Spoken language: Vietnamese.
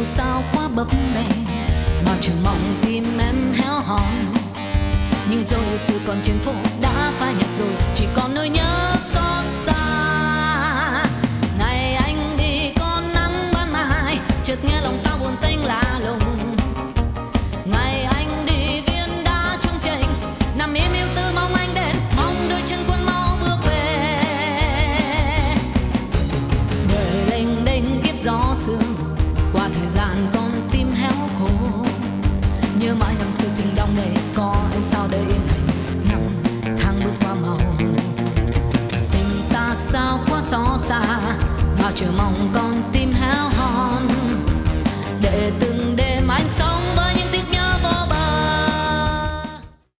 sao quá bấp bênh, bao chờ mong tim em héo hon. Nhưng rồi sự còn trên phố đã phai nhạt rồi, chỉ còn nỗi nhớ xót xa. Ngày anh đi có nắng ban mai, chợt nghe lòng sao buồn tênh lạ lùng. Ngày anh đi viên đá trông chênh, nằm im yêu tư mong anh đến, mong đôi chân quân mau bước về. Đời lênh đênh kiếp gió sương, qua thời gian con tim héo khô. Nhớ mãi năm xưa tình đong đầy, có anh sao để yên hình. Năm tháng bước qua màu, tình ta sao quá xót xa, bao chờ mong con